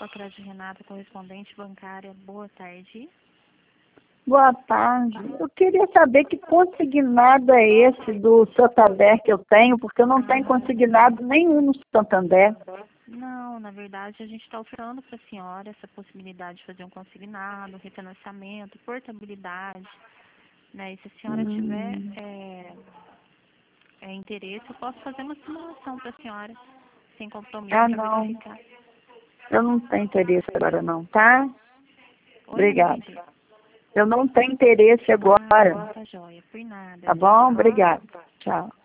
a Crédito Renata, correspondente bancária. Boa tarde. Boa tarde. Eu queria saber que consignado é esse do Santander que eu tenho, porque eu não tenho consignado nenhum no Santander. Não, na verdade a gente está oferando para a senhora essa possibilidade de fazer um consignado, refinanciamento, portabilidade, né? E se a senhora tiver interesse, eu posso fazer uma simulação para a senhora, sem compromisso, para Não. verificar. Eu não tenho interesse agora não, tá? Oi, Obrigada. entendi. Eu não tenho interesse agora. Tá joia, por nada. Tá bom? Obrigada. Tchau.